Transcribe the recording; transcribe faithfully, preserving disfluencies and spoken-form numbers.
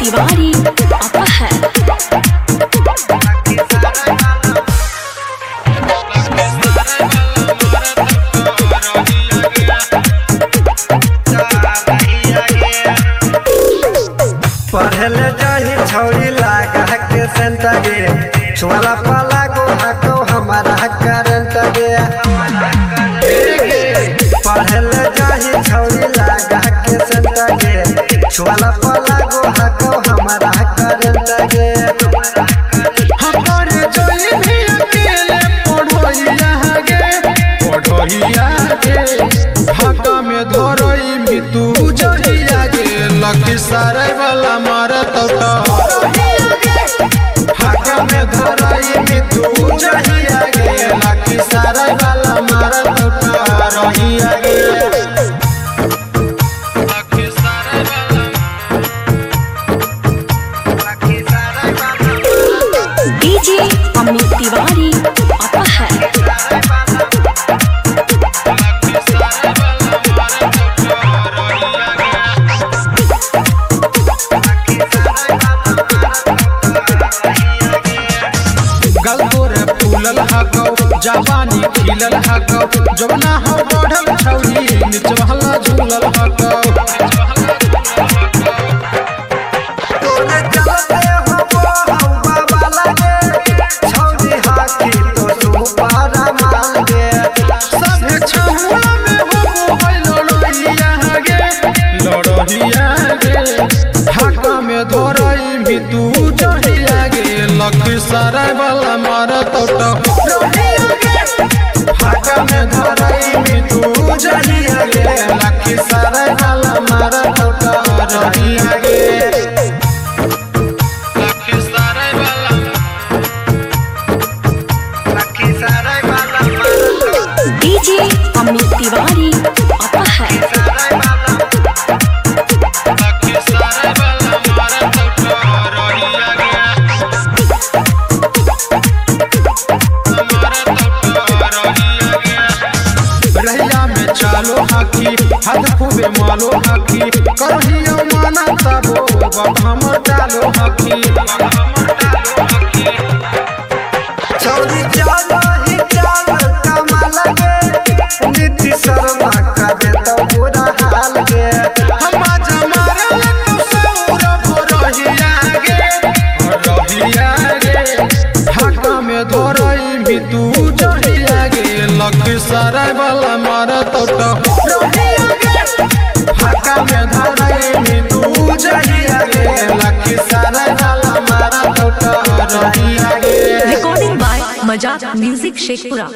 तिवारी अपहर। पढ़ले जाही छौरी लागा के सेंटर गे छुआला पाला गो हको हमारा करंट गे। पढ़ले जाही छौरी लागा के सेंटर गे छुआला पाला गो हको हमारा करंट गे। हमारे जोई भी अकेले पढ़ोइया गे पढ़ोइया गे ढाका में धरोई मितू जहिया गे लखीसराय वाला मारा तोटा ढाका में धरोई मितू जहिया गे लखीसराय वाला मारा तोटा रहिया गे। डीजे अमित तिवारी अपहर। गलगोरे फूलल हको जवानी खिलल हको जवना हो बढ़ल छौरी निचवहला झूलल हको। तोने चलते हो हो बाबा लागे छौरी हाकी तो सुपारा माल गे। सभे छहुआ में हो गइल लड़हिया गे लड़हिया गे ढाका में धरई मितू जहिया गे लखीसराय वाला मारा तोटा ढाका में धरई मितू जहिया गे लखीसराय वाला मारा तोटा रहिया गे। लखीसराय वाला लखीसराय वाला डीजे अमित तिवारी अपहर। लखीसराय वाला मारा तोटा रहिया गे। रहिया में चालो हाकी हाथ खूबे मालो हाकी करहियो माना तबो बाप हमर डालो हाकी। छौरी चलो ही चलो कमाल गे नीति शर्मा का देता बुरा हाल गे। हमा जमारल तो सौरभ रहिया गे रहिया गे ढाका में धरई मितू जहिया गे लखीसराय वाला मारा तोटा ढाका में धरई मितू जहिया गे लखीसराय वाला मारा तोटा रहिया गे। रिकॉर्डिंग बाय मजाक म्यूजिक शेखपुरा।